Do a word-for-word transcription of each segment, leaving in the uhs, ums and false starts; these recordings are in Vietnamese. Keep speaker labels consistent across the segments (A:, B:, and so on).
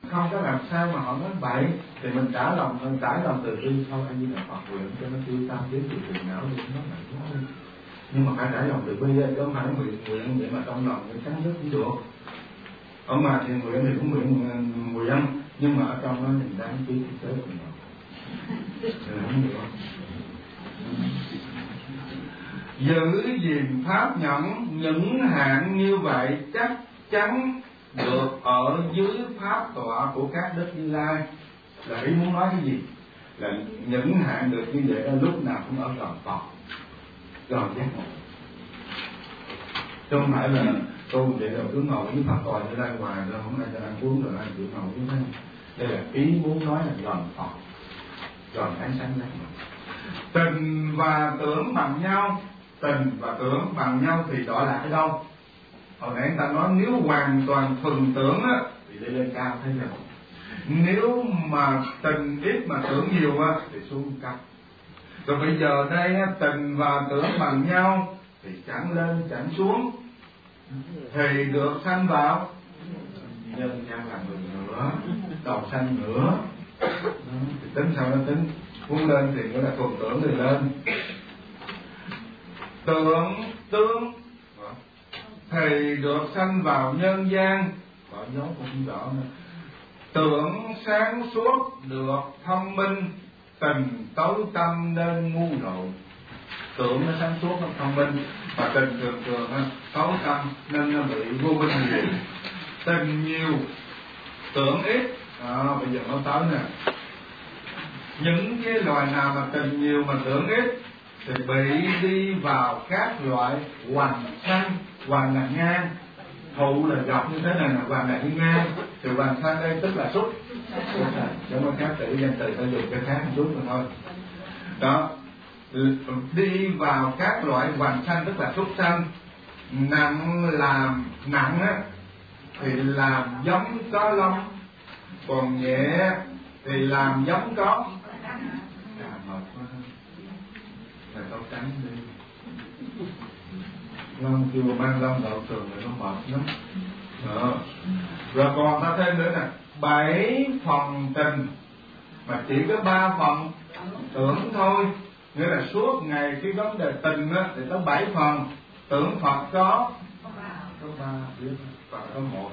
A: không có làm sao mà họ nói bậy, thì mình trả lòng, mình trải lòng từ bi thôi. Anh như là Phật nguyện cho nó tiêu tan đến từ từ não đi nó mạnh thôi. Nhưng mà phải trải lòng từ bi, chứ không phải nguyện nguyện vậy mà trong lòng cái cắn đứt cũng được. Ở mà thì nguyện thì cũng nguyện nguyện, nhưng mà ở trong nó mình đáng trí thực tế của mình không được. Giữ gìn pháp nhẫn những hạn như vậy chắc chắn được ở dưới pháp tọa của các đức Như Lai. Là ý muốn nói cái gì? Là những hạn được như vậy đó lúc nào cũng ở gần Phật, gần giác ngộ. Chứ không phải là tu vậy rồi cứ ngồi với Pháp tọa Như Lai hoài rồi không ai cho ăn uống rồi ai chịu ngồi với thế. Đây là ý muốn nói là gần Phật, gần ánh sáng giác ngộ. Tình và tưởng bằng nhau, tình và tưởng bằng nhau thì đọa lạc ở đâu? Hồi nãy người ta nói nếu hoàn toàn thuần tưởng á thì đi lên cao thấy rồi. Nếu mà tình ít mà tưởng nhiều á thì xuống cấp. Rồi bây giờ đây tình và tưởng bằng nhau thì chẳng lên chẳng xuống, thì được sanh vào nhân gian làm người nữa, đầu sanh nữa. Thì tính sao nó tính, muốn lên thì nghĩa là thuần tưởng thì lên. Tưởng tướng thì được sanh vào nhân gian, gọi dấu cũng không rõ nữa. Tưởng sáng suốt được thông minh, tình tối tâm nên ngu lộn. Tưởng nó sáng suốt nó thông minh, mà tình thường thường nó tối tâm nên nó bị vô minh nhiều. Tình nhiều, tưởng ít. À, bây giờ nó tới nè. Những cái loài nào mà tình nhiều mà tưởng ít thì bị đi vào các loại hoành sanh. Hoành là ngang, thụ là dọc như thế này là hoành là đi ngang, thì hoành sanh đây tức là xúc. Chúng nó khác tự danh từ ta dùng cái khác một chút mà thôi. Đó, đi vào các loại hoành sanh tức là xúc sanh. Nặng làm nặng á thì làm giống có lông, còn nhẹ thì làm giống có. À, mệt quá, phải tao tránh đi. Lông kêu mang lông đậu thường thì nó mệt lắm. Đó. Rồi còn ta thêm nữa nè, bảy phần tình mà chỉ có ba phần tưởng thôi. Nghĩa là suốt ngày cái vấn đề tình á thì có bảy phần, tưởng Phật có có ba, biết Phật có một,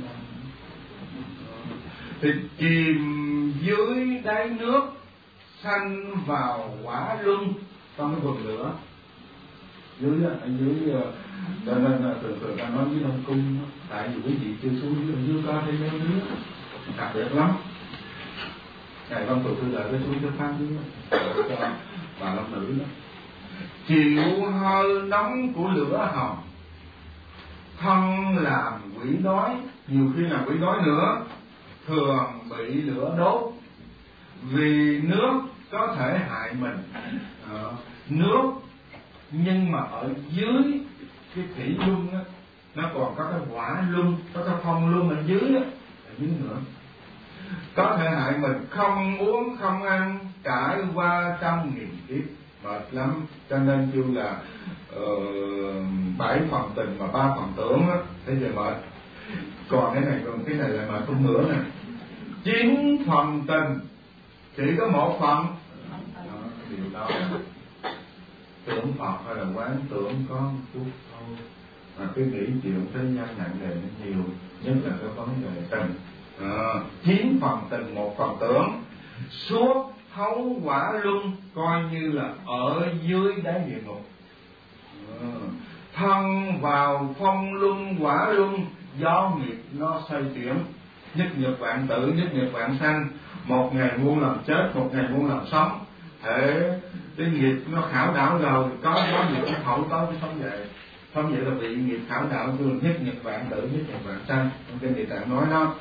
A: thì chìm dưới đáy nước, sanh vào quả luân trong cái vực lửa. Dưới ở dưới cho nên là thường thường ta nói với Đông Cung, tại vì quý vị chưa xuống dưới dưới có thế giới dưới đặc biệt lắm. Ngài Văn Trụ Sư Lợi cái xuống cho Pháp dưới cho bà Long Nữ đó, chịu hơi nóng của lửa hồng, thân làm quỷ đói, nhiều khi là quỷ đói nữa, thường bị lửa đốt, vì nước có thể hại mình. À, nước nhưng mà ở dưới cái thủy luân á, nó còn có cái hỏa luân, có cái phong luân ở dưới á, ở dưới nữa, có thể hại mình. Không uống không ăn trải qua trăm nghìn kiếp, mệt lắm. Cho nên kêu là uh, bảy phần tình mà ba phần tưởng á, thế giờ mệt. Còn cái này còn cái này là mệt không nữa nè. Chín phần tình chỉ có một phần. Đó, điều đó tưởng Phật hay là quán tưởng có một chút thôi, mà cái nghĩ chuyện thế gian nặng nề nó nhiều, nhất là cái vấn đề tình. À, chín phần tình một phần tưởng, suốt thấu quả luân, coi như là ở dưới đáy địa ngục. À, thân vào phong luân quả luân, gió nghiệp nó xoay chuyển, nhất nhật vạn tử, nhất nhật vạn sanh, một ngày muôn lần chết, một ngày muôn lần sống. Thế cái nghiệp nó khảo đảo rồi, có gió nghiệp nó thổi tới cái sống vậy. Sống vậy là bị nghiệp khảo đảo, thường nhất nhật vạn tử, nhất nhật vạn sanh. Trong kinh Địa Tạng nói nó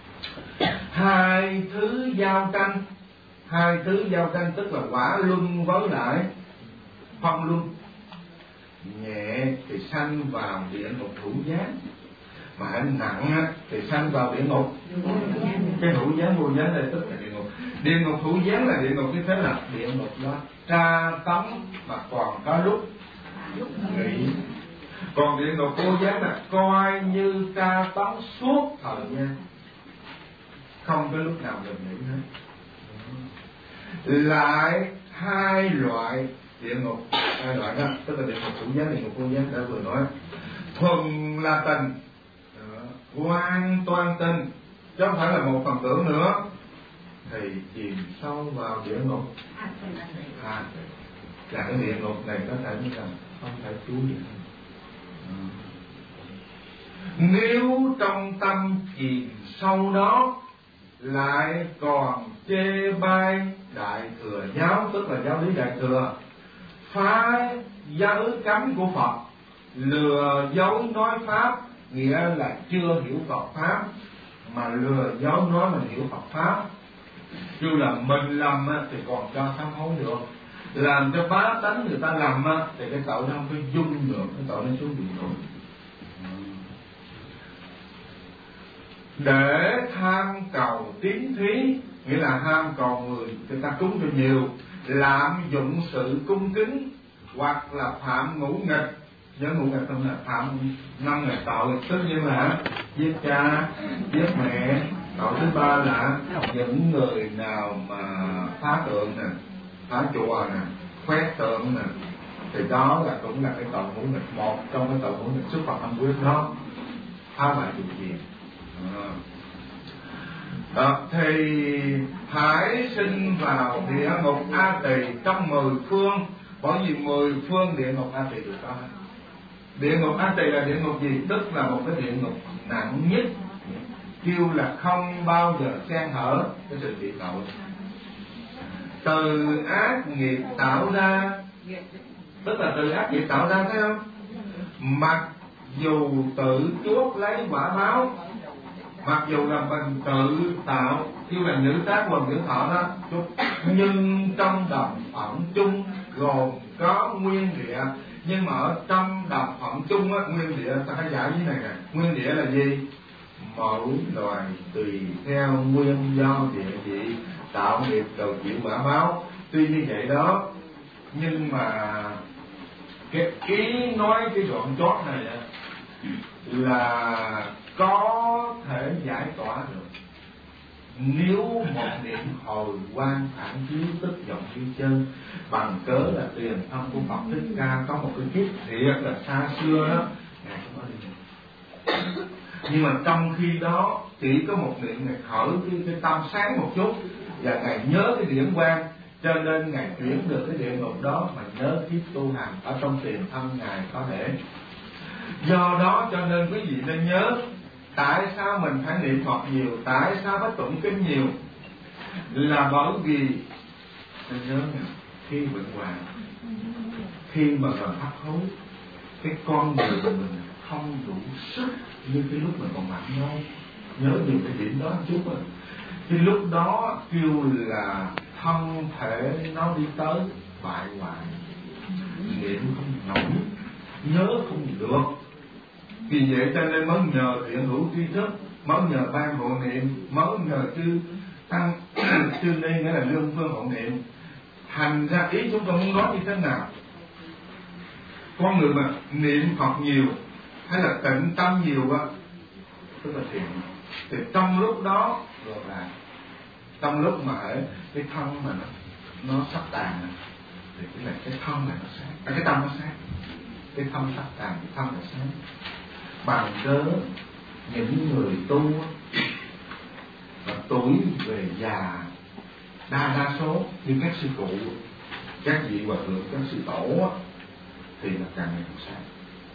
A: hai thứ giao tranh, hai thứ giao tranh tức là quả luân với lại phong luân. Nhẹ thì sanh vào địa ngục hữu gián, mà anh nặng á, thì sanh vào địa ngục. Cái hữu gián vô gián đây tức là địa ngục. Địa ngục hữu gián là địa ngục như thế nào? Địa ngục đó tra tấn mà còn có lúc nghỉ. Còn địa ngục vô gián là coi như tra tấn suốt thời gian, không có lúc nào mình nghĩ hết. Lại hai loại địa ngục, hai loại đó, tức là địa ngục chủ giác, địa ngục vô giác đã vừa nói. Thuần là tình, hoàn toàn tình, chứ không phải là một phần tưởng nữa, thì chìm sâu vào địa ngục. À, là cái địa ngục này có thể như rằng không thể cứu được. Nếu trong tâm chìm sâu đó lại còn chê bai đại thừa giáo, tức là giáo lý đại thừa, phá giới cấm của Phật, lừa dối nói pháp, nghĩa là chưa hiểu Phật pháp, mà lừa dối nói mình hiểu Phật pháp. Dù là mình lầm thì còn cho sám hối được, làm cho bá tánh người ta lầm thì cái tội nó không có dung được, cái tội nó xuống địa ngục. Để tham cầu tiến thí, nghĩa là ham cầu người người ta cúng cho nhiều, lạm dụng sự cung kính, hoặc là phạm ngũ nghịch. Nhớ ngũ nghịch không là phạm năm ngày tội, tất nhiên là giết cha, giết mẹ. Tội thứ ba là những người nào mà phá tượng nè, phá chùa nè, khoét tượng nè, thì đó là cũng là cái tội ngũ nghịch, một trong cái tội ngũ nghịch xuất Phật âm quyết đó, phá hoại chủ quyền. À. Đó, thì phải sinh vào địa ngục A Tỳ trong mười phương, bởi vì mười phương địa ngục A Tỳ được có. Địa ngục A Tỳ là địa ngục gì? Tức là một cái địa ngục nặng nhất, kêu là không bao giờ xen hở cái sự bị tội. Từ ác nghiệp tạo ra, tức là từ ác nghiệp tạo ra, thấy không? Mặc dù tự chuốc lấy quả báo, mặc dù là mình tự tạo, kêu là nữ tác quần nữ thọ đó, nhưng trong đồng phận chung gồm có nguyên địa. Nhưng mà ở trong đồng phận chung á, nguyên địa ta phải giải như này nè. Nguyên địa là gì? Mỗi loài tùy theo nguyên do địa vị tạo nghiệp cầu chịu quả báo. Tuy như vậy đó, nhưng mà cái ý nói cái đoạn chót này là có thể giải tỏa được nếu một niệm hồi quan phản chiếu tức vọng như chân, bằng cớ là tiền thân của Phật Thích Ca có một cái kiếp thiệt là xa xưa đó, ngài không có đi. Nhưng mà trong khi đó chỉ có một niệm ngài khởi cái, cái tâm sáng một chút, và ngài nhớ cái điểm quan, cho nên ngài chuyển được cái địa ngục đó mà nhớ kiếp tu hành ở trong tiền thân ngài có thể. Do đó cho nên quý vị nên nhớ, tại sao mình phải niệm Phật nhiều, tại sao phải tụng kinh nhiều, là bởi vì nên nhớ nè, khi bệnh hoạn, khi mà gần hấp hối, cái con người của mình không đủ sức như cái lúc mình còn mạnh đâu. Nhớ nhiều cái điểm đó chút rồi. Cái lúc đó kêu là thân thể nó đi tới bại hoại, niệm không nổi, nhớ không được. Vì vậy cho nên mới nhờ thiện hữu tri thức, mới nhờ ban hộ niệm, mới nhờ chư tăng chư ni, nghĩa là lương phương hộ niệm. Thành ra ý chúng tôi muốn nói như thế nào? Con người mà niệm Phật nhiều hay là tịnh tâm nhiều á, tức là thiện, thì trong lúc đó rồi là trong lúc mà ở cái thân mà nó nó sắp tàn thì cái là cái thân này nó sáng, à, cái tâm nó sáng, cái thân sắp tàn thì thân là sáng. Bằng cớ những người tu và tuổi về già đa đa số như các sư cụ, các vị hòa thượng, các sư tổ thì là càng ngày càng sáng.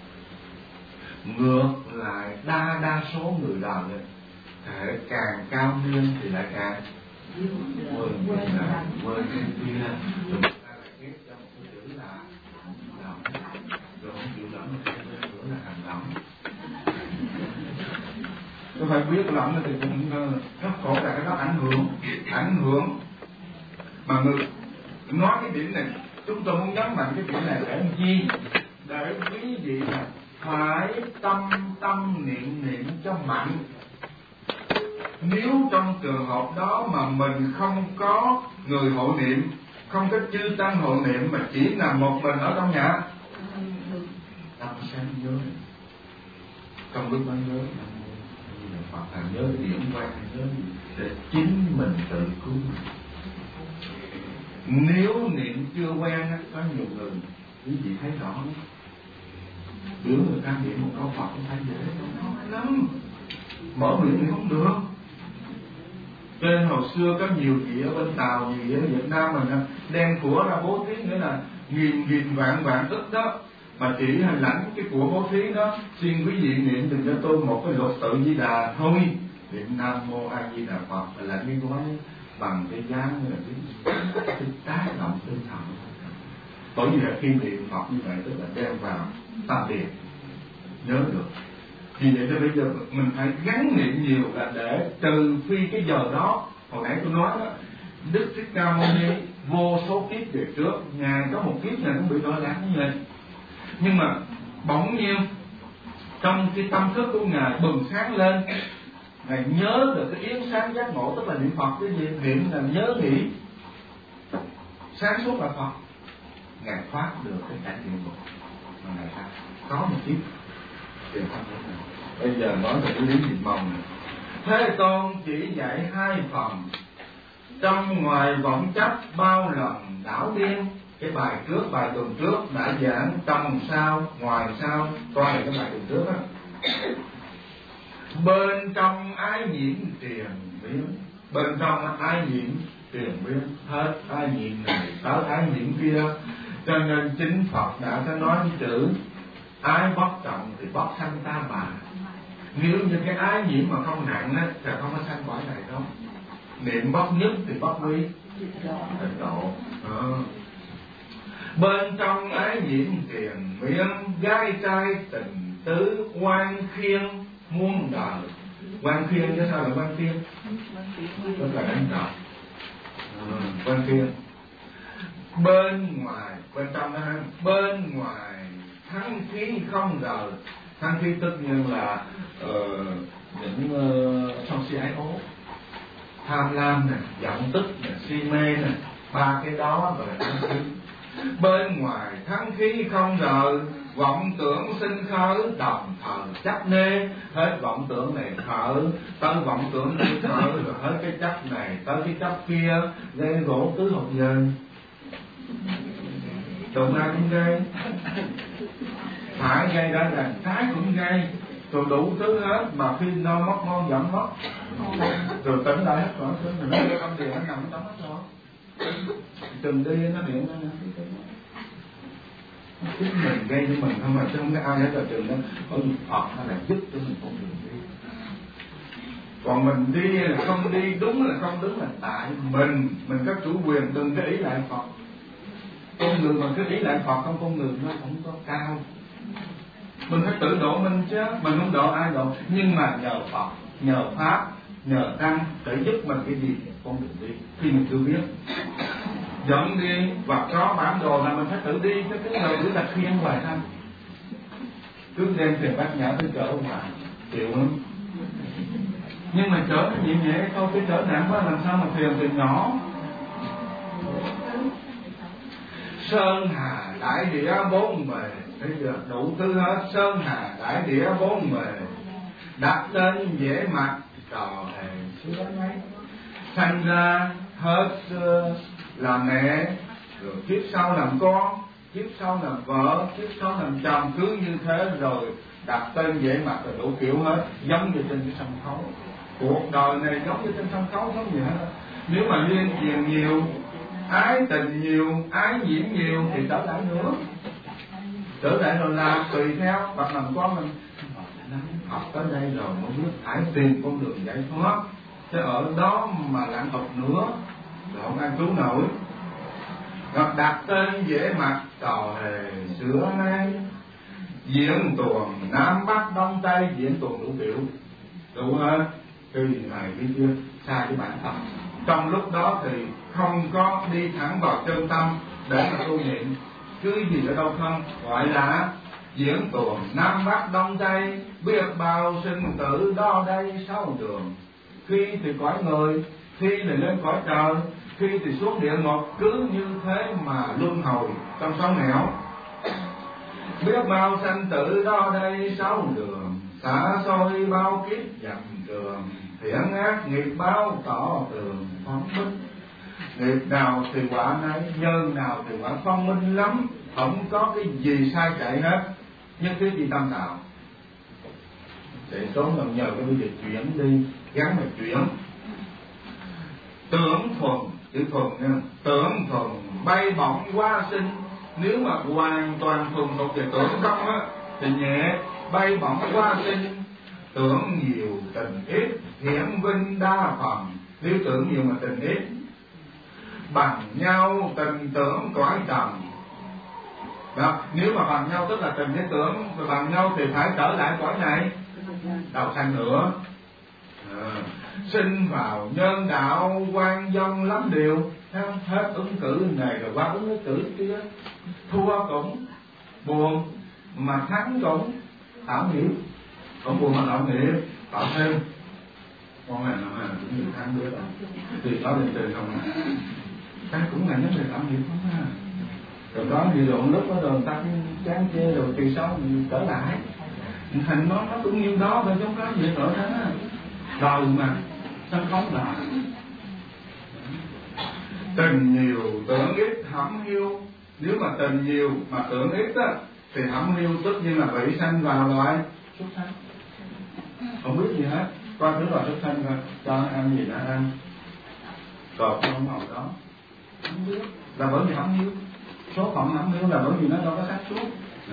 A: Ngược lại đa đa số người đời thể càng cao niên thì lại càng quên quên là quên cái kia, chúng ta lại ghét cho một cái chữ là lầm, rồi không chịu lầm thì cái chữ là hành lầm. Tôi phải biết lầm thì cũng rất khổ, là cái đó ảnh hưởng, ảnh hưởng mà người nói cái điểm này. Chúng tôi muốn nhấn mạnh cái điểm này để làm chi? Để quý vị là phải tâm tâm niệm niệm cho mạnh. Nếu trong trường hợp đó mà mình không có người hộ niệm, không có chư tăng hộ niệm, mà chỉ là một mình ở trong nhà, tâm sáng nhớ, trong lúc nó nhớ Phật là nhớ điểm quan, nhớ để chính mình tự cứu. Nếu niệm chưa quen, có nhiều người quý vị thấy rõ, biểu người ta niệm một câu Phật không phải dễ, không nói lắm, mở miệng thì không được. Cho nên hồi xưa có nhiều vị ở bên Tàu, gì ở Việt Nam mình đem của ra bố thí, nghĩa là nghìn nghìn vạn vạn ức đó, mà chỉ lãnh cái của bố thí đó, xin quý vị niệm dùm cho tôi một cái lục tự Di Đà thôi, niệm Nam Mô A Di Đà Phật, là cái gói bằng cái giá như là cái, cái tác động tinh thần. Bởi vì là khi niệm Phật như vậy tức là đem vào tam điển nhớ được. Vì vậy cho bây giờ mình phải gắn niệm nhiều, là để trừ phi cái giờ đó, hồi nãy tôi nói đó, Đức Thích Ca Mâu Ni vô số kiếp về trước, ngài có một kiếp này cũng bị đôi lạc như vậy, nhưng mà bỗng nhiên trong cái tâm thức của ngài bừng sáng lên, ngài nhớ được cái yến sáng giác ngộ, tức là niệm Phật cái gì, niệm là nhớ nghĩ sáng suốt là Phật, ngài thoát được cái cảnh địa ngục mà ngài ta có một kiếp tiền thân này. Bây giờ nói về cái lý diệt mong này. Thế Tôn chỉ dạy hai phần, trong ngoài vọng chấp bao lần đảo điên. Cái bài trước, bài tuần trước đã giảng trong sao, ngoài sao, coi là cái bài tuần trước á. Bên trong ái nhiễm triền biến, bên trong ái nhiễm triền biến, hết ái nhiễm này tới ái nhiễm kia. Cho nên chính Phật đã có nói cái chữ ái bất trọng thì bất sanh ta bà. Nếu như cái ái nhiễm mà không nặng á, thì không có sanh cõi này đâu. Niệm bất nhất thì bất quy tịnh độ. À. Bên trong ái nhiễm triền miên, gái trai tình tứ quan khiên muôn đời. Quan khiên chứ sao là quan khiên? Tức là đánh đập. À, quan khiên. Bên ngoài, bên trong đó, bên ngoài thắng khí không rời. Thắng khí tất nhiên là uh, những uh, sân si ái ố, tham lam này, giận tức này, si mê này, ba cái đó gọi là thắng khí. Bên ngoài thắng khí không rời, vọng tưởng sinh khởi đồng thời chấp nê. Hết vọng tưởng này khởi tới vọng tưởng này khởi, rồi hết cái chấp này tới cái chấp kia, gây gỗ tứ học dần. Đụng ai cũng gây, phải gây ra là trái cũng gây, rồi đủ thứ hết, mà khi nó mất ngon giận mất, rồi tỉnh lại hết rồi, rồi nó đưa âm điện nó nằm trong hết rồi, từng đi nó điện nó chính mình gây cho mình không, mà chứ không có ai hết rồi. Chừng đó có gì Phật nó là giúp cho mình con đường đi, còn mình đi là không đi, đúng là không đúng là tại mình mình có chủ quyền, đừng có ý lại Phật. Con người mà cứ ý lại Phật không, con người nó không có cao. Mình phải tự độ mình chứ, mình không độ ai độ, nhưng mà nhờ Phật, nhờ Pháp, nhờ Tăng để giúp mình cái gì con đường đi. Khi mình chưa biết dẫn đi và có bản đồ là mình phải tự đi, chứ cái người cứ đặt khiên hoài thôi, cứ đem tiền bát nhã tới chở ngoài chịu lắm. Nhưng mà chở nó nhẹ nhẹ thôi, cái chở nặng quá làm sao mà thuyền thuyền nhỏ. Sơn hà đại địa bốn bề, bây giờ đủ thứ hết. Sơn hà đại địa bốn bề, đặt lên dễ mặt trò hề xưa mấy. Thành ra hết là mẹ, rồi kiếp sau làm con, kiếp sau làm vợ, kiếp sau làm chồng, cứ như thế rồi đặt tên dễ mặt rồi đủ kiểu hết, giống như trên cái sân khấu. Cuộc đời này giống như trên sân khấu, giống như hết. Nếu mà liên truyền nhiều, ái tình nhiều, ái nhiễm nhiều thì trở lại nữa, trở lại rồi làm tùy theo. Hoặc làm con mình học tới đây rồi mới biết phải tìm con đường giải thoát, chứ ở đó mà lãng học nữa rồi không ai cứu nổi. Gặp đặt tên dễ mặt trò hề xưa nay, diễn tuồng Nam Bắc Đông Tây, diễn tuồng đủ kiểu đủ hết, cái gì này cái kia sai với bản thân. Trong lúc đó thì không có đi thẳng vào chân tâm để mà tu niệm, cứ gì ở đâu không, gọi là diễn tuồng Nam Bắc Đông Tây, biết bao sinh tử đo đây sáu đường. Khi thì cõi người, khi thì lên cõi trời, khi thì xuống địa ngục, cứ như thế mà luân hồi trong sáu nẻo. Biết bao sanh tử đo đây sáu đường, xả xôi bao kiếp dặm trường, thiện ác nghiệp báo tỏ tường phân minh. Nghiệp nào thì quả nấy, nhân nào thì quả phân minh lắm, không có cái gì sai chạy hết, nhất thiết gì tâm tạo. Chạy trốn làm nhờ cái việc chuyển đi, gắn mà chuyển. Tưởng thuần, chữ thuần nha, tưởng thuần bay bổng qua sinh. Nếu mà hoàn toàn thuần thuộc về tưởng không á thì nhẹ, bay bổng qua sinh. Tưởng nhiều tình ít, hiển vinh đa phần. Nếu tưởng nhiều mà tình ít, bằng nhau tình tưởng cõi trần. Đó, nếu mà bằng nhau tức là tình với tưởng bằng nhau thì phải trở lại cõi này đầu sanh nữa. À, sinh vào nhân đạo quan vong lắm điều, hết ứng cử này rồi qua ứng cử kia, thua cũng buồn mà thắng cũng tạo nghiệp, cũng buồn mà tạo nghiệp, tạo thêm con này nó là cũng nhiều thắng nữa rồi, thì có lên trên không à, cái cũng là nhất là tạo nghiệp không à. Rồi có gì rồi lúc đó rồi ta chán chê rồi kỳ sau mình trở lại thành nó nó cũng như đó thôi, không có gì nữa đó. Đời mà sân khấu là tình nhiều tưởng ít hẩm hiu. Nếu mà tình nhiều mà tưởng ít á thì hẩm hiu, tất nhiên là bị sanh vào loại súc sanh, không biết gì hết, coi thứ loại súc sanh rồi cho nó ăn gì nó ăn, cọp không màu đó không biết, là bởi vì hẩm hiu. Số phận hẩm hiu là bởi vì nó đâu có xác suốt.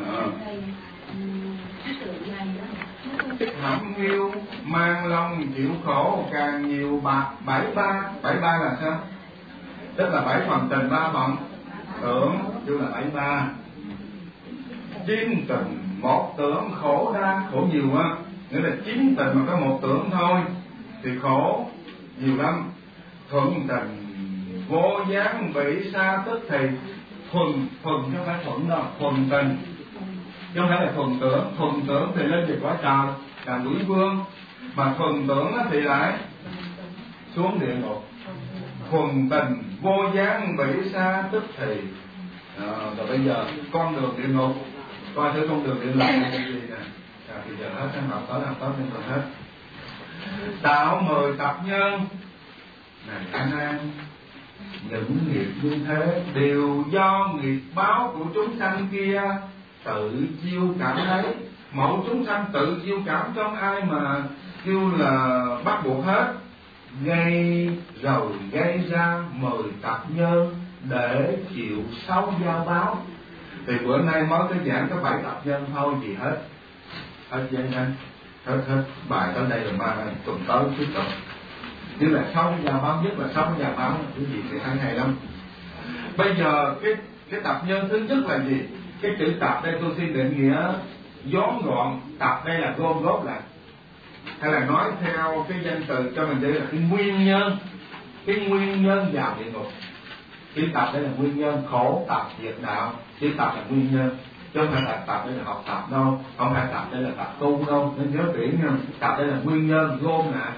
A: Hẩm hiu mang lòng chịu khổ càng nhiều bạc bảy ba. Bảy ba là sao? Tức là bảy phần tình ba phần tưởng, chứ là bảy ba. Chín tình một tưởng khổ đa, khổ nhiều á, nghĩa là chín tình mà có một tưởng thôi thì khổ nhiều lắm. Thuận tình vô gián bị xa tức thì thuần, thuần chứ không phải thuận đâu, thuần tình chứ không phải là thuần tưởng. Thuần tưởng thì lên về quả trời làm quỷ vương, mà thuần tưởng thì lại xuống địa ngục. Thuần tình vô gián bị xa tức thì à, rồi bây giờ con đường địa ngục, coi thử con đường địa ngục là gì nè. À, bây giờ hết sáng học tới làm tới nên còn hết. Tạo mười tập nhân này anh em, những nghiệp như thế đều do nghiệp báo của chúng sanh kia tự chiêu cảm thấy. Mỗi chúng sanh tự chiêu cảm, trong ai mà kêu là bắt buộc hết. Gây rồi gây ra mười tập nhân để chịu sáu giao báo. Thì bữa nay mới tới giảng có bảy tập nhân thôi, gì hết hết giấy hết hết hết bài tới đây rồi mà tuần tới tiếp tục. Như là sáu giao báo, nhất là sáu giao báo cái gì thì hay hay lắm. Bây giờ cái cái tập nhân thứ nhất là gì? Cái chữ tập đây tôi xin định nghĩa vón gọn. Tập đây là gom góp lại, hay là nói theo cái danh từ cho mình đây là cái nguyên nhân. Cái nguyên nhân vào địa ngục. Chữ tập đây là nguyên nhân, khổ tập diệt đạo. Chữ tập là nguyên nhân, chứ không phải là tập đây là học tập đâu, không phải tập đây là tập tu đâu, nên nhớ kỹ nha. Tập đây là nguyên nhân, gom lại.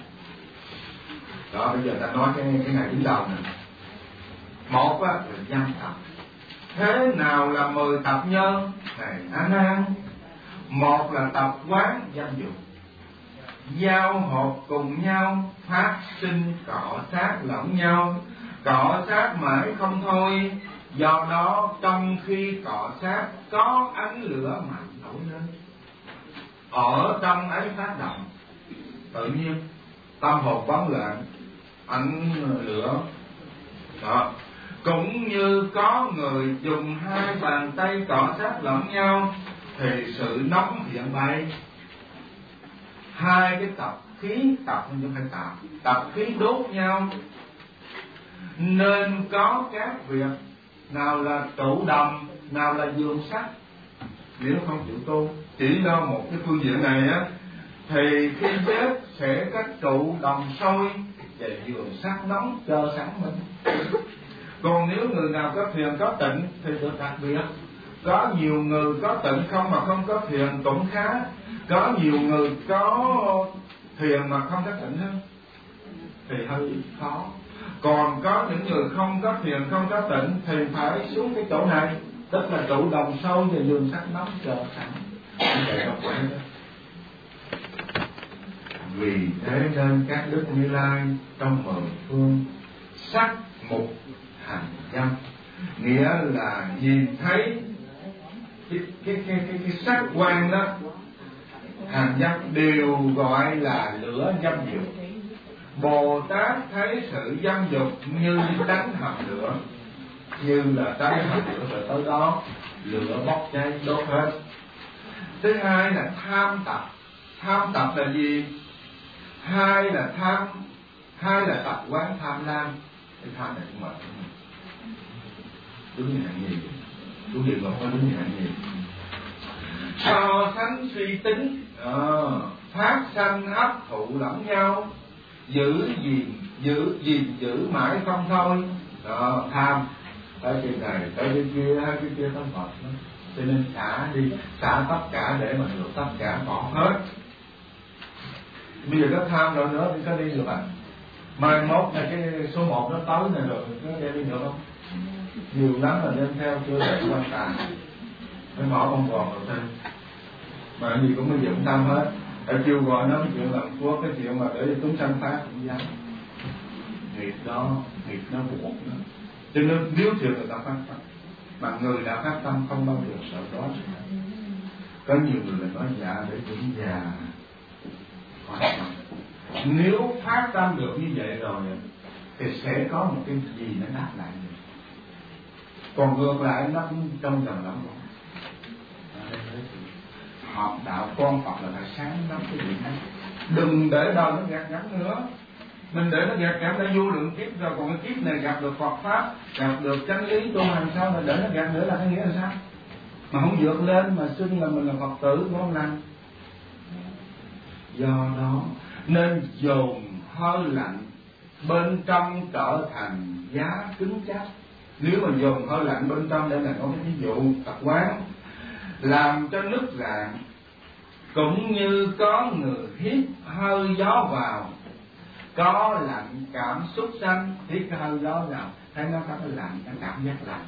A: Đó, bây giờ ta nói cái cái này đứng đầu nè. Một á, là văn tập. Thế nào là mười tập nhân? Này anh em, một là tập quán danh dụng, giao hợp cùng nhau, phát sinh cọ sát lẫn nhau, cọ sát mãi không thôi. Do đó trong khi cọ sát có ánh lửa mạnh nổi lên, ở trong ấy phát động tự nhiên tâm hồn bấn loạn, ánh lửa đó. Cũng như có người dùng hai bàn tay cọ sát lẫn nhau thì sự nóng hiện bay. Hai cái tập khí, tập không phải tập, tập khí đốt nhau, nên có các việc nào là trụ đồng, nào là giường sắt. Nếu không chịu tu chỉ lo một cái phương diện này á, thì khi chết sẽ các trụ đồng sôi và giường sắt nóng chờ sẵn mình. Còn nếu người nào có thiền có tịnh thì được đặc biệt. Có nhiều người có tịnh không mà không có thiền cũng khá. Có nhiều người có thiền mà không có tịnh hơn thì hơi khó. Còn có những người không có thiền không có tịnh thì phải xuống cái chỗ này, tức là trụ đồng sâu và giường sắt nóng chờ sẵn. Vậy độc quán đó. Vì thế nên các đức Như Lai trong mười phương sắc mục hành dâm, nghĩa là nhìn thấy cái cái cái cái, cái sắc quan đó, hành dâm đều gọi là lửa dâm dục. Bồ Tát thấy sự dâm dục như tánh hầm lửa, như là tánh hầm lửa, rồi tới đó lửa bốc cháy đốt hết. Thứ hai là tham tập. Tham tập là gì? Hai là tham, hai là tập quán tham lam. Cái tham này cũng mệt, đúng như hạng gì? Đúng như Ngọc có đúng như hạng gì? So sánh suy tính, à, phát sanh hấp thụ lẫn nhau, giữ gìn giữ gìn giữ mãi không thôi. Đó, tham tới cái này tới cái kia, cái kia tới Phật đó. Cho nên xả đi, xả tất cả để mà được tất cả, bỏ hết. Bây giờ có tham rồi nữa thì có đi được à? Mai mốt là cái số một nó tới này rồi, có đem đi được không? Nhiều lắm là đem theo chưa để quan tàn, phải bỏ con còn rồi thêm. Mà cái gì cũng bây giờ cũng tham hết. Ở kêu gọi nó chuyện làm phước, cái chuyện mà để chúng sanh phát cũng dám. Nghiệp đó, nghiệp nó buộc nó. Cho nên nếu thiệt người ta phát tâm, mà người đã phát tâm không bao giờ sợ đó. Có nhiều người nói dạ để cũng già. Nếu phát tâm được như vậy rồi thì sẽ có một cái gì nó đáp lại được. Còn ngược lại nó cũng trong vòng lắm rồi. Học đạo con Phật là phải sáng lắm cái chuyện này. Đừng để đâu nó gạt gắm nữa. Mình để nó gạt gắm đã vô lượng kiếp rồi, còn cái kiếp này gặp được Phật Pháp, gặp được chánh lý tu hành sao, mà để nó gạt nữa là cái nghĩa là sao? Mà không vượt lên mà xưng là mình là Phật tử của ông lành. Do đó nên dồn hơi lạnh bên trong trở thành giá cứng chắc. Nếu mà dồn hơi lạnh bên trong, đây là có cái ví dụ tập quán, làm cho nước rạng, cũng như có người hít hơi gió vào, có lạnh cảm xúc sanh, hít cái hơi gió vào thấy nó có cái lạnh, nó cảm giác lạnh.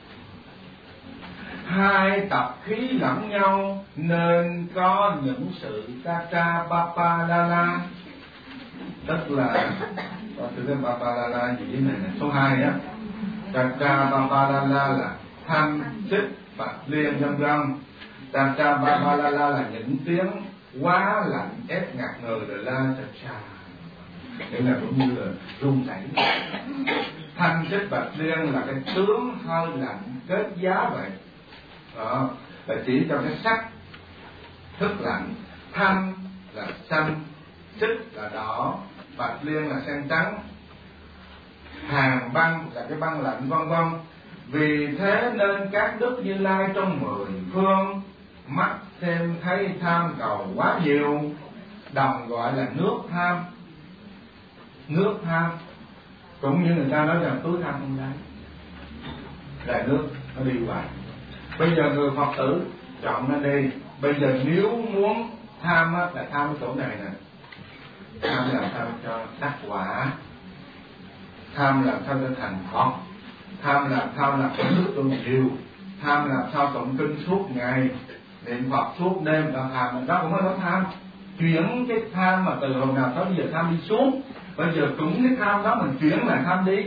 A: Hai tập khí lẫn nhau nên có những sự Tatra Bapalala, tức là từ cái Bapalala gì này này số hai á. Tatra Bapalala là thanh, xích, bạch liên vân vân. Tatra Bapalala là những tiếng quá lạnh ép ngạt người rồi la chặt chà, nghĩa là cũng như là run rẩy. Thanh, xích, bạch liên là cái tướng hơi lạnh kết giá vậy. Đó là chỉ cho cái sắc thức lạnh. Thanh là xanh, xích là đỏ, bạch liên là xanh trắng, hàng băng là cái băng lạnh vân vân. Vì thế nên các đức Như Lai trong mười phương mắt thêm thấy tham cầu quá nhiều, đồng gọi là nước tham. Nước tham cũng như người ta nói rằng túi tham không đáy, là nước nó đi hoài. Bây giờ người Phật tử chọn nó đi. Bây giờ nếu muốn tham á, là tham cái chỗ này nè. Tham làm sao cho đắc quả, tham làm sao cho thành Phật, tham làm sao làm cái nước tu nhiều, tham làm sao tụng kinh suốt ngày, niệm Phật suốt đêm, là tham. Đó cũng có tham. Chuyển cái tham mà từ hồi nào tới bây giờ tham đi xuống, bây giờ cũng cái tham đó mình chuyển lại tham đi.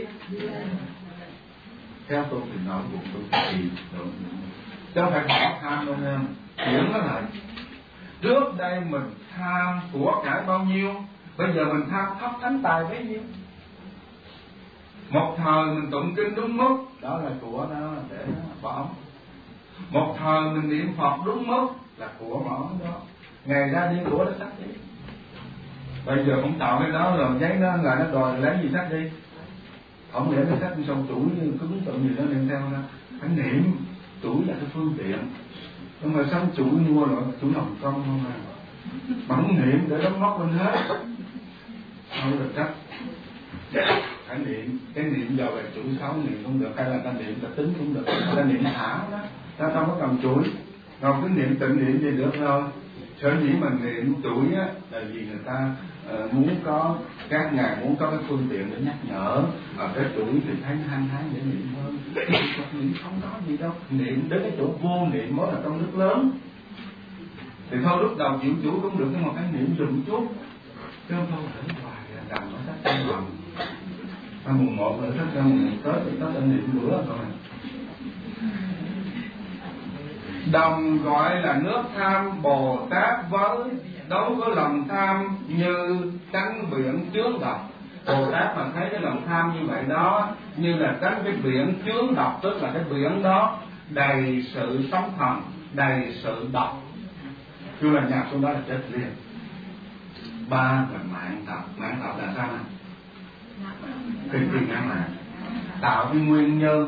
A: Theo tôi thì nói buộc tôi thì đúng, chứ không phải bỏ tham đâu em, chuyển nó lại. Trước đây mình tham của cải bao nhiêu, bây giờ mình tham thấp thánh tài bấy nhiêu. Một thời mình tụng kinh đúng mức, đó là của đó để bỏ. Một thời mình niệm Phật đúng mức là của bỏ đó. Ngày ra đi của nó sách đi. Bây giờ không tạo cái đó rồi giấy nó là nó đòi lấy gì sách đi. Không lẽ cái sách xong chuỗi cứng tượng gì đó đem theo ra. Phải niệm, chuỗi là cái phương tiện. Nhưng mà xong chuỗi mua rồi, chuỗi Hồng Kông không à. Mà không niệm để đóng móc lên hết. Không được trách. Phải niệm, cái niệm giờ về chuỗi sáu niệm không được, hay là ta niệm ta tính cũng được, ta niệm thả đó. Ta không có cầm chuỗi. Còn cứ niệm tịnh niệm gì được thôi. Sở dĩ mà niệm chuỗi á là vì người ta uh, muốn có, các ngài muốn có cái phương tiện để nhắc nhở. Ở cái chuỗi thì thấy hăng hái để niệm hơn. Niệm không có gì đâu, niệm đến cái chỗ vô niệm mới là trong nước lớn. Thì thôi lúc đầu chịu chuỗi cũng được, nhưng mà phải niệm dùm chút. chứ không phải ở ngoài là đầm nó sách trong lòng. Năm mùng một nữa sách trong mùng Tết thì Tết anh niệm bữa rồi. Đồng gọi là nước tham Bồ Tát với đấu với lòng tham như cánh biển chướng độc. Bồ Tát mà thấy cái lòng tham như vậy đó như là cánh cái biển chướng độc, tức là cái biển đó đầy sự sóng thần, đầy sự độc. Chứ là nhạc xuống đó là chết liền. Ba là mạng tập. Mạng tập là sao này? Cái gì ngã mạng? Tạo cái nguyên nhân.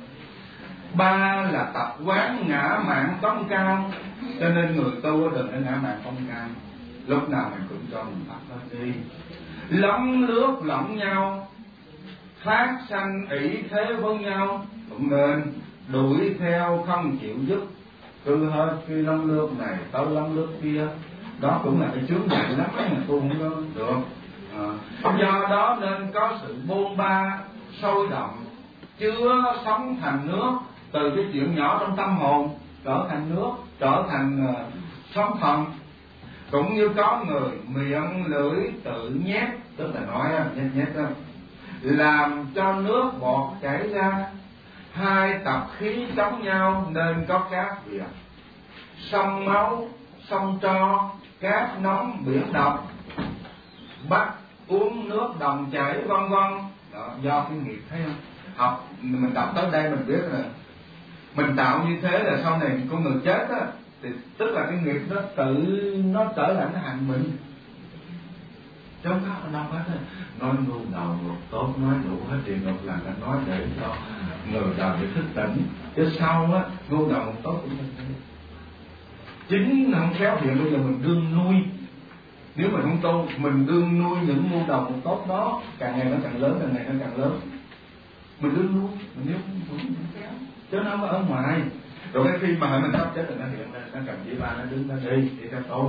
A: Ba là tập quán ngã mạn tông cao. Cho nên người tu đừng có ngã mạn tông cao. Lúc nào mình cũng cho mình tập nó đi. Lóng lướt lẫn nhau, phát sanh ỷ thế với nhau, cũng nên đuổi theo không chịu dứt. Cứ hết khi lóng lướt này tới lóng lướt kia, đó cũng là cái chướng ngại lắm mà tu không có được. À, do đó nên có sự bôn ba sôi động, chứa sống thành nước. Từ cái chuyện nhỏ trong tâm hồn trở thành nước, trở thành uh, sóng thần. Cũng như có người miệng lưỡi tự nhét, tức là nói nhét nhét đó, làm cho nước bọt chảy ra. Hai tập khí chống nhau nên có các việc. Sông máu, sông tro, cát nóng biển độc, bắt uống nước đồng chảy vân vân. Đó, do cái nghiệp, thấy không? Học mình đọc tới đây mình biết là mình tạo như thế là sau này con người chết á, thì tức là cái nghiệp nó tự nó trở lại nó hành mình. Chứ không có đâu hết. Nói ngu đầu ngục tốt, nói đủ hết địa ngục là đã nói để cho người đời để thức tỉnh. Chứ sau á, ngu đầu ngục tốt cũng không. Chính không khéo hiện bây giờ mình đương nuôi. Nếu mình không tu, mình đương nuôi những ngu đầu ngục tốt đó, càng ngày nó càng lớn, càng ngày nó càng lớn. Mình đương nuôi, mình nếu không khéo. Chứ nó không ở ngoài. Rồi cái khi mà mình sắp chết thì nó hiện lên, nó cầm chỉ ba nó đứng nó đi, đi theo tôi.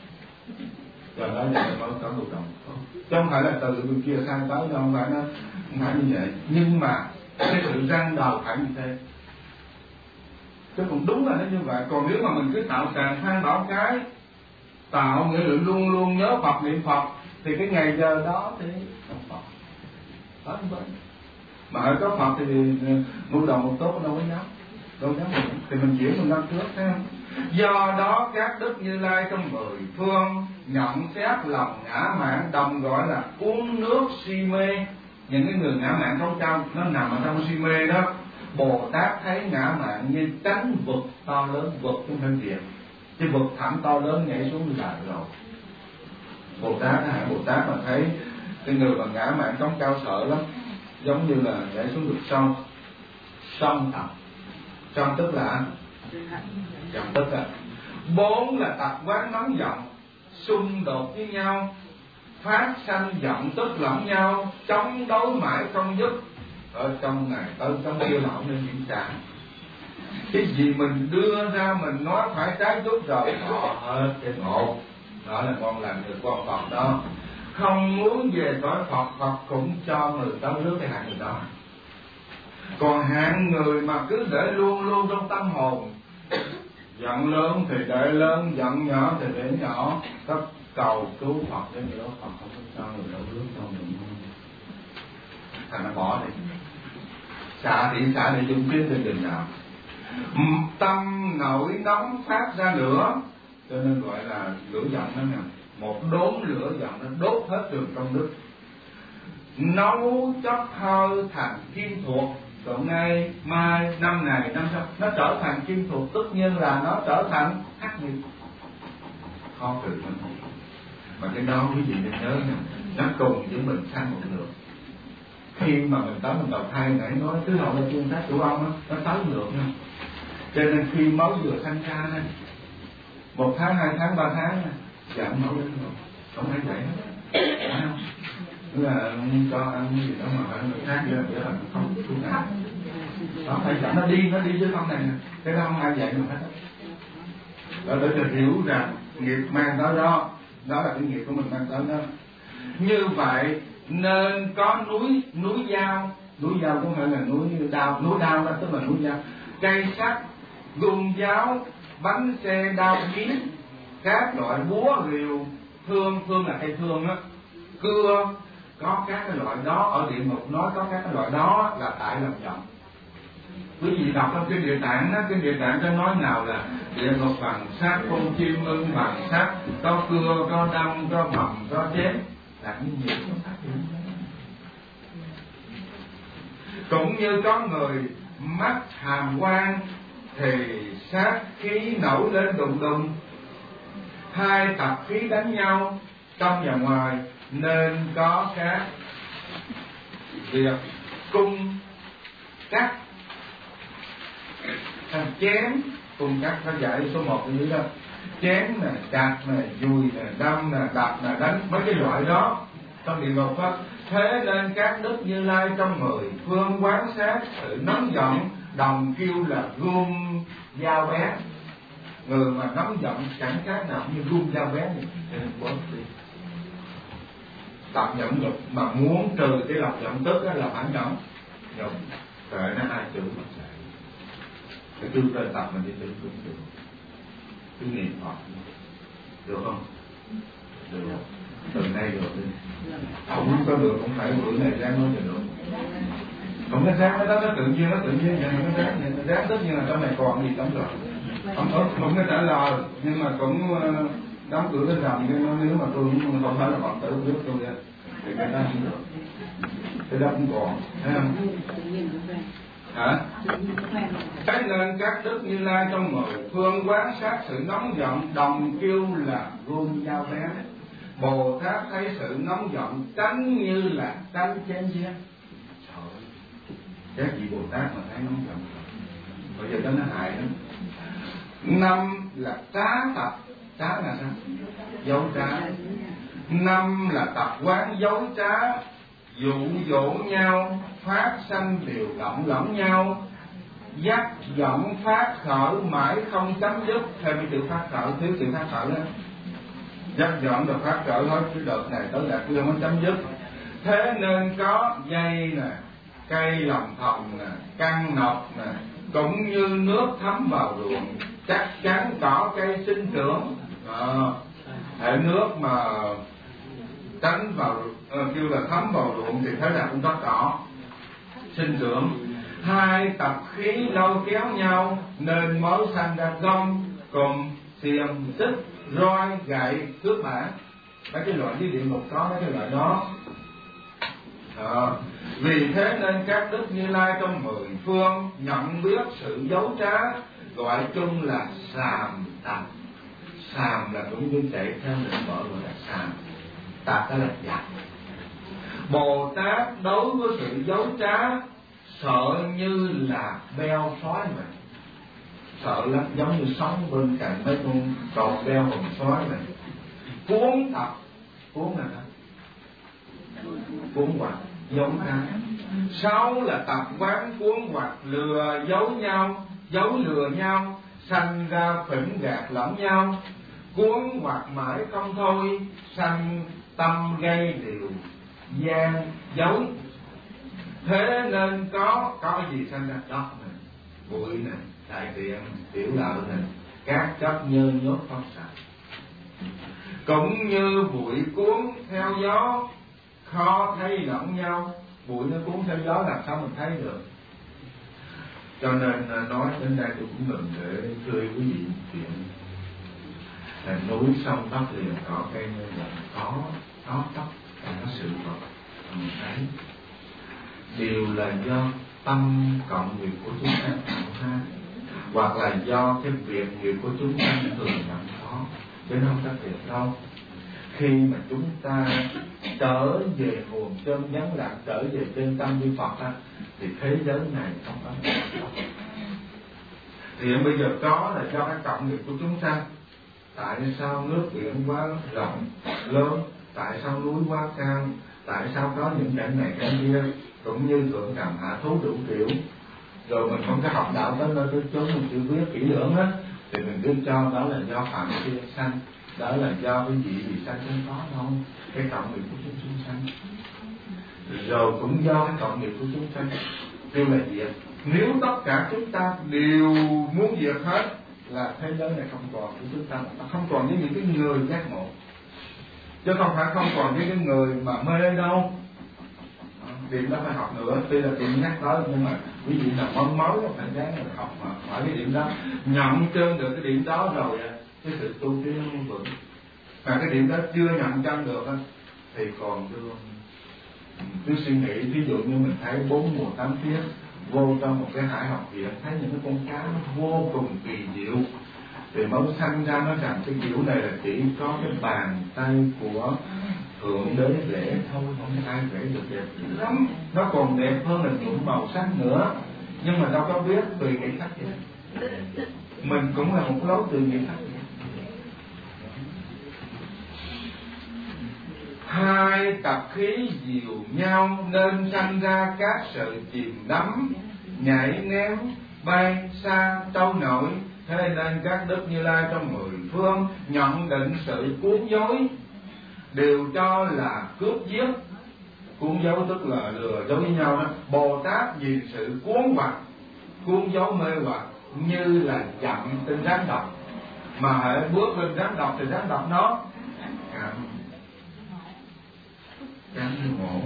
A: Rồi đó giờ nó mới có ngu đầu. Chứ không phải là từ bên kia sang tới đâu, không phải nó không phải như vậy. Nhưng mà cái sự răng đầu phải như thế. Chứ cũng đúng là nó như vậy. Còn nếu mà mình cứ tạo càng than bảo cái, tạo nghĩa là luôn luôn nhớ Phật niệm Phật, thì cái ngày giờ đó thì không Phật. Đó không phải. Mà ở có Phật thì ngu đầu một tốt đâu có nhắm. Đâu dám mình, thì mình chuyển mình năm trước, thấy không? Do đó các đức Như Lai trong mười phương nhận xét lòng ngã mạn, đồng gọi là uống nước si mê. Những cái người ngã mạn trong trong nó nằm ở trong si mê đó. Bồ Tát thấy ngã mạn như cánh vực to lớn, vực trong thân thiện, chứ vực thẳm to lớn nhảy xuống là rồi. Bồ Tát hả? Bồ Tát mà thấy cái người mà ngã mạn trong cao sợ lắm, giống như là nhảy xuống vực sông, sông tập. Trong tức là trong tức là bốn là tập quán nóng giận, xung đột với nhau, phát sanh giận tức lẫn nhau, chống đối mãi không dứt. Ở trong này tới trong kia là không nên diễn trạng. Cái gì mình đưa ra mình nói phải trái chút rồi họ hết cái ngộ. Đó là con làm được con Phật đó. Không muốn về cõi Phật, Phật cũng cho người tới nước cái hạng người đó. Còn hạng người mà cứ để luôn luôn trong tâm hồn, giận lớn thì để lớn, giận nhỏ thì để nhỏ, tất cầu cứu Phật đến người đó, Phật không có cho người đó nước cho mình. Thành nó bỏ đi. Xả thì xả để dung kiến trên đường nào. Tâm nổi nóng phát ra lửa, cho nên gọi là lửa giận đó nè. Một đốm lửa giận nó đốt hết đường công đức. Nấu chất hơi thành kim thuộc, rồi nay mai năm này năm sau nó trở thành kim thuộc, tất nhiên là nó trở thành ác nghiệp. Khó trừ mình. Mà cái đó quý vị nên nhớ nè, nó cùng với mình sanh một lượt. Khi mà mình tới mình đầu thai nãy nói tứ hậu là chuyên tác của ông á, nó tới lượt nha. Cho nên khi máu vừa sanh ra này, một tháng, hai tháng, ba tháng này, giảm máu lên rồi, không ai dậy hết, phải không? Tức là cho ăn cái gì đó mà phải người khác vậy để là không thuốc nào. Đó phải giảm, nó đi, nó đi với con này nè, cái đó không ai dạy được hết. Đó để cho hiểu rằng nghiệp mang tới đó, đó là cái nghiệp của mình mang tới đó. Như vậy nên có núi núi dao, núi dao cũng phải là núi đao, núi đao đó tức là núi dao, cây sắt, gung giáo, bánh xe đao kiếm, các loại búa rìu, thương, thương là cây thương á, cưa, có các cái loại đó. Ở địa ngục nói có các cái loại đó là tại lòng vọng. Quý vị đọc trong kinh Địa Tạng á, kinh Địa Tạng có nói nào là địa ngục bằng sắt, con chim ưng bằng sắt, có cưa, có đâm, có mầm, có chém, là như nhiều có sắt vậy. Cũng như có người mắt hàm quan thì sát khí nổi lên đùng đùng, hai tập khí đánh nhau trong và ngoài, nên có các việc cung cắt chém. Cung cắt nó dạy số một như đó, chém nè, chặt nè, dùi nè, đâm nè, đập nè, đánh, mấy cái loại đó trong địa ngục á. Thế nên các đức Như Lai trong mười phương quán sát sự nóng giận, đồng kêu là gươm dao bé. Người mà nóng giận chẳng khác nào như gươm dao bé này. Tập nhẫn nhục mà muốn trừ cái lòng giận tức đó là phải nhẫn nhục. Rồi nó hai chữ mà chạy. Cái chương trên tập mình đi tự tưởng được. Cứ niệm Phật được không? Được không? Từ nay được đi. Không có được, không phải bữa này ráng nói cho được. Không có ráng, nó nó tự nhiên, nó tự nhiên vậy, nó ráng, nó ráng tất nhiên là trong này còn gì lắm rồi. Không có, không có trả lời, nhưng mà cũng đóng cửa cái rầm, nếu mà tôi không phải là Phật tử biết tôi thì người ta không được. Cái đó cũng còn, thấy không? Hả? Thế nên các đức Như Lai trong mười phương quán sát sự nóng giận, đồng kêu là gươm dao bé. Bồ Tát thấy sự nóng giận tránh như là tránh chém giết. Các vị Bồ Tát mà thấy nóng giận, bây giờ đó nó hại lắm. Năm là trá tập, trá là sao? Dấu trá. Năm là tập quán dấu trá, dụ dỗ nhau, phát sanh điều động lẫn nhau, dắt dẫn phát khởi mãi không chấm dứt. Theo cái chữ phát khởi, thiếu chữ phát khởi đó. Dắt dẫn được phát khởi hết cái đợt này tới đạt chưa mới chấm dứt. Thế nên có dây nè, cây lòng thòng nè, căn nọc nè, cũng như nước thấm vào ruộng, chắc chắn cỏ cây sinh trưởng. À, hệ nước mà tránh vào uh, kêu là thấm vào ruộng thì thế nào cũng có cỏ sinh trưởng. Hai tập khí lôi kéo nhau nên mới sanh ra gông cùng xiềm xích roi gậy cướp bả. Mấy cái loại dưới địa ngục có mấy cái loại đó. À, vì thế nên các đức Như Lai trong mười phương nhận biết sự dấu trá, gọi chung là sàm tập. Sàm là cũng như chạy theo định mở gọi là sàm, tập đó là giặc. Bồ Tát đối với sự dấu trá sợ như là beo sói vậy, sợ lắm, giống như sống bên cạnh mấy con cọp beo hồng sói vậy. Cuốn tập, cuốn là đó, cuốn hoặc dấu trá. Sáu là tập quán cuốn hoặc lừa giấu nhau, giấu lừa nhau, sanh ra phỉnh gạt lẫn nhau. Cuốn hoặc mãi không thôi, sanh tâm gây điều gian giấu. Thế nên có có cái gì sanh ra đất này, bụi này, đại tiện, tiểu lợi này, các chất nhơ nhốt phát sạch. Cũng như bụi cuốn theo gió, khó thấy lẫn nhau. Bụi nó cuốn theo gió làm sao mình thấy được. Cho nên nói đến đây tôi cũng đừng để cười quý vị chuyện là núi sông đất liền có cây như vậy, có có tóc là có sự vật mình thấy, đều là do tâm cộng nghiệp của chúng ta tạo ra, hoặc là do cái việc nghiệp của chúng ta thường nhận có, chứ không có việc đâu. Khi mà chúng ta trở về nguồn chân nhắn lạc, trở về chân tâm như Phật á, thì thế giới này không có việc. Thì bây giờ có là do cái cộng nghiệp của chúng ta. Tại sao nước biển quá rộng lớn, tại sao núi quá cao, tại sao có những cảnh này cảnh kia, cũng như thượng trầm hạ thú đủ kiểu. Rồi mình không có học đạo tới nơi tới chốn mình chưa biết kỹ lưỡng á, thì mình cứ cho đó là do phạm thiên sanh, đó là do cái gì gì sanh không có đâu, cái cộng nghiệp của chúng chúng sanh. Rồi cũng do cái cộng nghiệp của chúng sanh. Kêu là diệt. Nếu tất cả chúng ta đều muốn diệt hết là thế giới này không còn của chúng ta, không còn với những cái người giác ngộ. chứ không phải không còn cái người mà mê đâu. Điểm đó phải học nữa, tuy là tiện nhắc tới nhưng mà quý vị là mong mối phải ráng là học mà hỏi cái điểm đó, nhận chân được cái điểm đó rồi cái sự tu tiến nó không vững. Mà cái điểm đó chưa nhận chân được thì còn đưa cứ suy nghĩ, ví dụ như mình thấy bốn mùa tám tiết vô trong một cái hải học viện, thấy những cái con cá nó vô cùng kỳ diệu, thì mới sanh ra nó rằng cái kiểu này là chỉ có cái bàn tay của thượng đế vẽ thôi, không ai vẽ được đẹp lắm, nó còn đẹp hơn là những màu sắc nữa, nhưng mà đâu có biết tùy nghệ khắc vậy. Mình cũng là một lối tùy nghệ khắc vậy. Hai tập khí dìu nhau nên sanh ra các sự chìm đắm, nhảy ném bay xa trôi nổi. Thế nên các đức Như Lai trong mười phương nhận định sự cuốn dối đều cho là cướp giết. Cuốn dối tức là lừa dối với nhau đó. Bồ Tát nhìn sự cuốn hoặc, cuốn dối mê hoặc như là chậm trên rắn độc, mà hãy bước lên rắn độc thì rắn độc nó cắn cắn ngộ.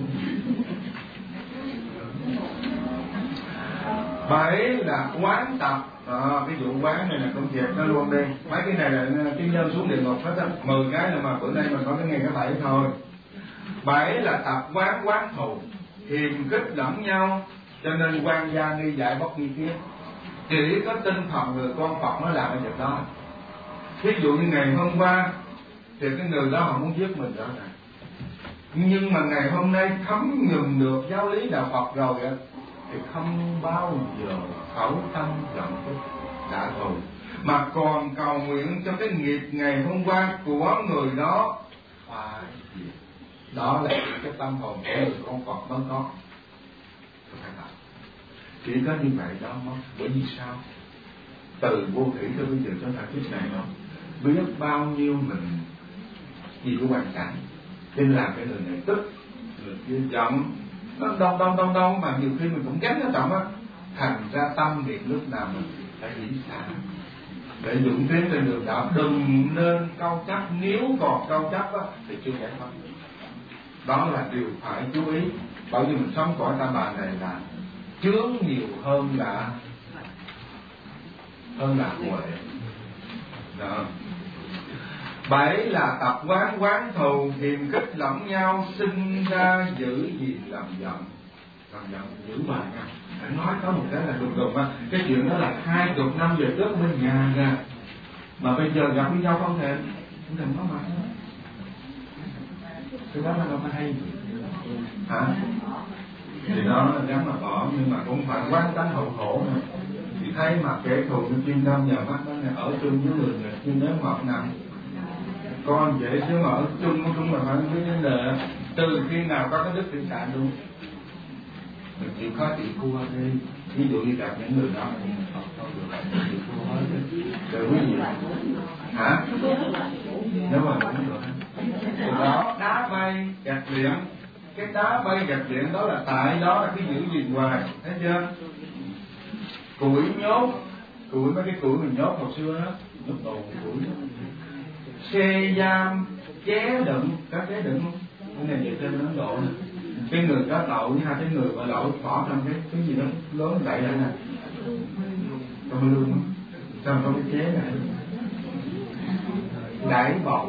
A: Bảy là quán tập. À, ví dụ quán này là công việc nó luôn đi, mấy cái này là chuyên nhân xuống địa ngục hết á, mười cái là mà bữa nay mình có cái ngày cái bảy thôi. Bảy là tập quán quán thù, hiềm khích lẫn nhau, cho nên quan gia nghi dạy bất nghi kiến. Chỉ có tinh thần người con Phật mới làm cái việc đó. Ví dụ như ngày hôm qua thì cái người đó họ muốn giết mình đó này, nhưng mà ngày hôm nay thấm nhuần được giáo lý đạo Phật rồi á, thì không bao giờ khẩu tâm giận tức trả thù, mà còn cầu nguyện cho cái nghiệp ngày hôm qua của người đó phải diệt. Đó là cái tâm hồn của người con Phật mới có. Chỉ có như vậy đó mới. Bởi vì sao? Từ vô thủy cho bây giờ cho thật kiếp này đó, biết bao nhiêu mình vì cái hoàn cảnh nên làm cái người này tức, người kia giận, nó đông đông đông đông mà nhiều khi mình cũng gánh nó trọng á, thành ra tâm niệm lúc nào mình phải hỷ xả để dũng tiến trên đường đạo. Đừng nên câu chấp, nếu còn câu chấp á thì chưa giải thoát. Đó là điều phải chú ý, bởi vì mình sống cõi tam bà này là chướng nhiều hơn là hơn là huệ. Đó. Bảy là tập quán quán thù, hiềm khích lẫn nhau, sinh ra giữ gì làm giận. Làm giận giữ bài nha. Anh nói có một cái là đùng đùng á, cái chuyện đó là hai chục năm về trước bên nhà ra, mà bây giờ gặp với nhau không thể, không thể có mặt. Cái đó nó đâu có hay hả? Thì đó gắn mà bỏ, nhưng mà cũng phải quán tánh hậu khổ này. Thì thấy mà kẻ thù như kim đâm vào mắt đó này, ở chung với người này, nhưng nếu ngọt nằm con dễ chứ mà ở chung nó cũng là phải biết vấn đề từ khi nào có cái đức thiện xạ luôn. Mình chịu khó chịu thua đi. Ví dụ như gặp những người đó thì mình không có được chịu thua hết rồi quý vị hả? Nếu mà cũng được. Từ đó đá bay gạt điện, cái đá bay gạt điện đó là tại đó là cái giữ gìn hoài, thấy chưa? Củi nhốt, củi mấy cái củi mình nhốt hồi xưa đó, nhốt đồ củi. Xe giam, ché đựng, có ché đựng không? Cái này vậy trên Ấn Độ này. Cái người có tội với hai cái người mà lỗi bỏ trong cái cái gì đó lớn vậy này nè, trong lương trong trong cái chế này đẩy bọc.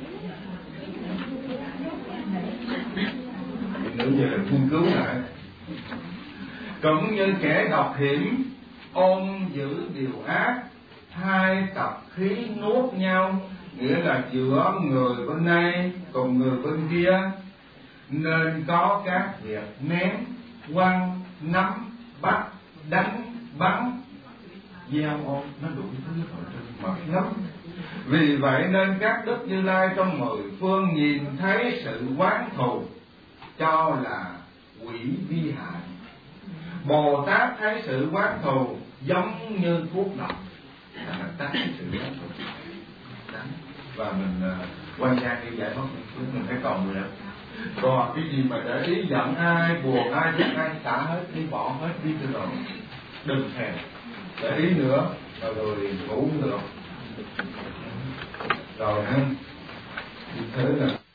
A: Nữ giờ nghiên cứu lại. Cũng như kẻ độc hiểm ôm giữ điều ác, hai tập khí nuốt nhau, nghĩa là giữa người bên này cùng người bên kia, nên có các việc ném, quăng, nắm, bắt, đánh, bắn, gieo ôm, nó đủ thứ ở trên mặt lắm. Vì vậy nên các đức Như Lai trong mười phương nhìn thấy sự oán thù cho là quỷ vi hại. Bồ Tát thấy sự oán thù giống như thuốc độc, là tác sự oán thù. Và mình uh, quan gia đi giải thoát mình phải còn người đó. Còn cái gì mà để ý giận ai, buồn ai, giận ai, xả hết, đi bỏ hết, đi từ đầu. Đừng thèm để ý nữa, rồi rồi ngủ cũng được. Rồi ha, thế là